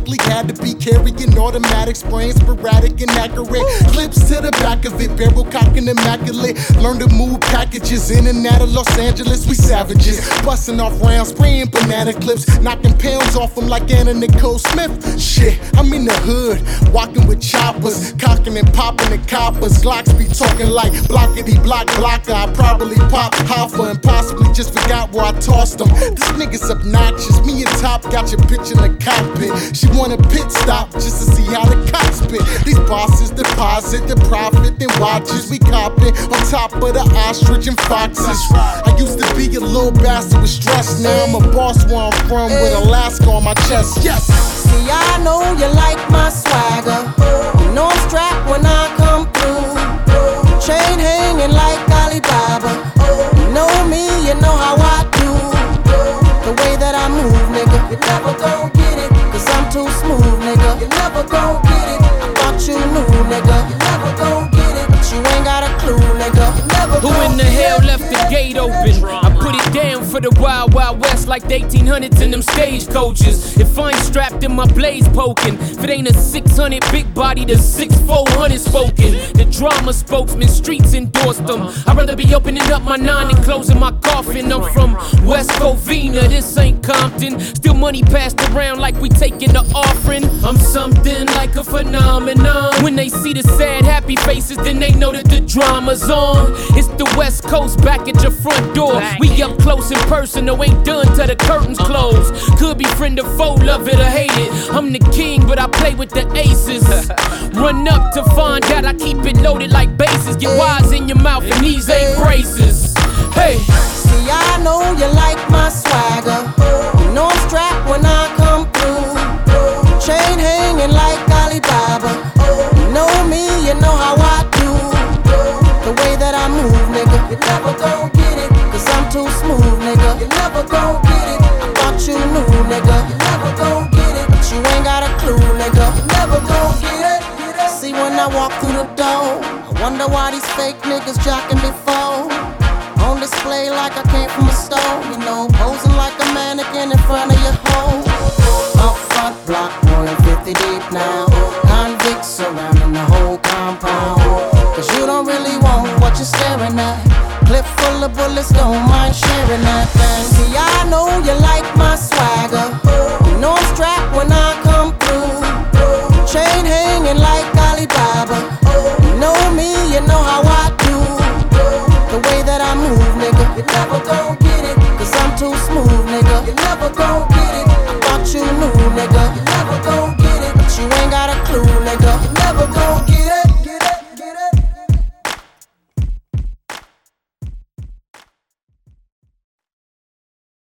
Automatically had to be carrying automatic, spraying sporadic and accurate. Clips to the back of it, barrel cocking immaculate. Learn to move packages in and out of Los Angeles. We savages, busting off rounds, spraying banana clips, knocking pounds off them like Anna Nicole Smith. Shit, I'm in the hood, walking with choppers, cocking and popping the coppers. Glocks be talking like blockity block blocker. I probably popped Hoffa and possibly just forgot where I tossed them. This nigga's obnoxious. Me and Top got your bitch in the cockpit. She want a pit stop just to see how the cops spit. These bosses deposit the profit and watches. We copping on top of the ostrich and foxes. I used to be a little bastard with stress. Now I'm a boss where I'm from with Alaska on my chest. Yes. See, I know you like my swagger. You know I'm strapped when I come through. Chain hanging like Alibaba. You know me, you know how I do. The way that I move, nigga, you never gon' get it. Cause I'm too smooth, nigga. You never gon' get it. I thought you knew, nigga. You never gon' get it. But you ain't got a clue, nigga. You never Who in the hell left the gate open? I put it down for the Wild Wild West like the 1800s in them stagecoaches. If I ain't strapped in my blaze poking, if it ain't a 600 big body, the 6'400 spoken. The drama spokesman, streets endorsed them. I'd rather be opening up my 9 and closing my coffin. I'm from West Covina, this ain't Compton. Still money passed around like we taking the offering. I'm something like a phenomenon. When they see the sad, happy faces, then they know that the drama's on. It's the West Coast back at your front door. We up close and personal, ain't done till the curtains close. Could be friend or foe, love it or hate it. I'm the king, but I play with the aces. Run up to find out I keep it loaded like bases. Get wise in your mouth and these ain't braces. Hey. See, I know you like my swagger. You know I'm strapped when I come through. Chain hanging like Alibaba. You know me, you know how I do. The way that I move, nigga, you never gon' get it. Cause I'm too smooth, nigga. You never gon' get it. I thought you knew, nigga. You never gon' get it. But you ain't got a clue, nigga. You never gon' get it. See, when I walk through the door, I wonder why these fake niggas jocking me for. On display like I came from a store, you know, posing like a mannequin in front of your home. Up front block, more than 50 deep now. Convicts surrounding the whole compound. Cause you don't really want what you're staring at. Clip full of bullets, don't mind sharing that thing. See, I know you like my swagger. You know I'm strapped when I come through. Chain hanging like Alibaba. You know me, you know how I do. The way that I move, nigga, you never go